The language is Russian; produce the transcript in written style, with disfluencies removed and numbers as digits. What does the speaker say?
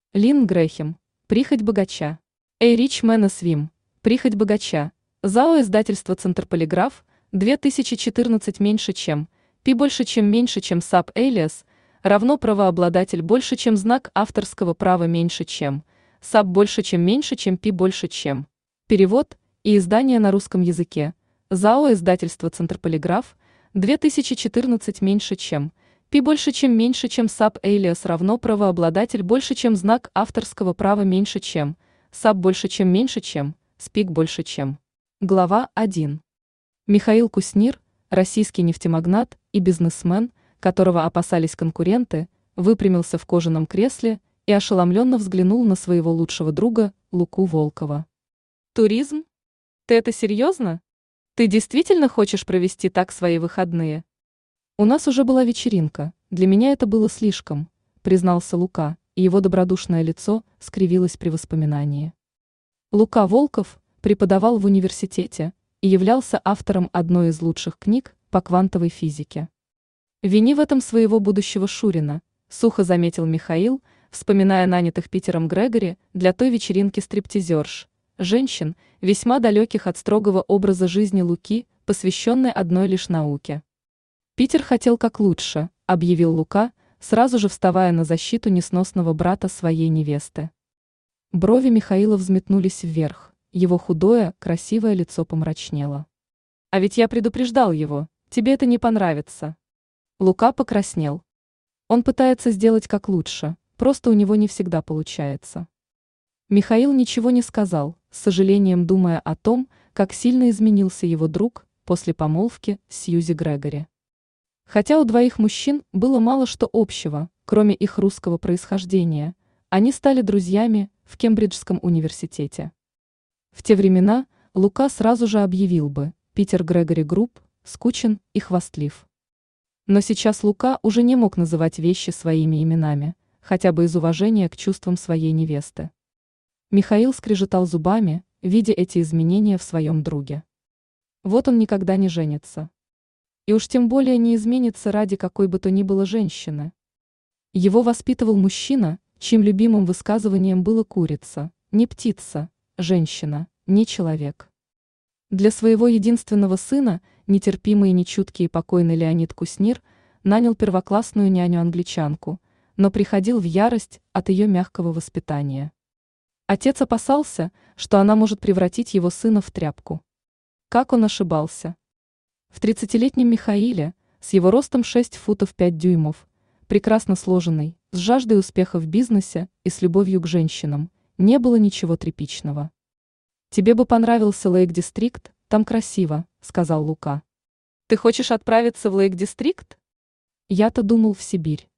Лин Грэхем. Прихоть богача. Эй Рич Мэн Свим. Прихоть богача. ЗАО издательство Центр Полиграф. 2014 меньше чем. Пи больше чем меньше чем саб элиас. Равно правообладатель больше чем знак авторского права меньше чем. Саб больше чем меньше чем пи больше чем. Перевод и издание на русском языке. ЗАО издательство Центр Полиграф. 2014 меньше чем. Пи больше чем меньше чем саб элиас равно правообладатель больше чем знак авторского права меньше чем. Саб больше чем меньше чем. Спик больше чем. Глава 1. Михаил Куснир, российский нефтемагнат и бизнесмен, которого опасались конкуренты, выпрямился в кожаном кресле и ошеломленно взглянул на своего лучшего друга Луку Волкова. «Туризм? Ты это серьезно? Ты действительно хочешь провести так свои выходные?» «У нас уже была вечеринка, для меня это было слишком», признался Лука, и его добродушное лицо скривилось при воспоминании. Лука Волков преподавал в университете и являлся автором одной из лучших книг по квантовой физике. «Вини в этом своего будущего Шурина», сухо заметил Михаил, вспоминая нанятых Питером Грегори для той вечеринки стриптизерш, женщин, весьма далеких от строгого образа жизни Луки, посвященной одной лишь науке. «Питер хотел как лучше», объявил Лука, сразу же вставая на защиту несносного брата своей невесты. Брови Михаила взметнулись вверх, его худое, красивое лицо помрачнело. «А ведь я предупреждал его, тебе это не понравится». Лука покраснел. Он пытается сделать как лучше, просто у него не всегда получается. Михаил ничего не сказал, с сожалением думая о том, как сильно изменился его друг после помолвки с Сьюзи Грегори. Хотя у двоих мужчин было мало что общего, кроме их русского происхождения, они стали друзьями в Кембриджском университете. В те времена Лука сразу же объявил бы: Питер Грегори груб, скучен и хвастлив. Но сейчас Лука уже не мог называть вещи своими именами, хотя бы из уважения к чувствам своей невесты. Михаил скрежетал зубами, видя эти изменения в своем друге. Вот он никогда не женится. И уж тем более не изменится ради какой бы то ни было женщины. Его воспитывал мужчина, чьим любимым высказыванием было «курица, не птица, женщина, не человек». Для своего единственного сына нетерпимый и нечуткий и покойный Леонид Куснир нанял первоклассную няню-англичанку, но приходил в ярость от ее мягкого воспитания. Отец опасался, что она может превратить его сына в тряпку. Как он ошибался. В 30-летнем Михаиле, с его ростом 6 футов 5 дюймов, прекрасно сложенный, с жаждой успеха в бизнесе и с любовью к женщинам, не было ничего тряпичного. «Тебе бы понравился Лейк-Дистрикт, там красиво», — сказал Лука. «Ты хочешь отправиться в Лейк-Дистрикт?» «Я-то думал в Сибирь».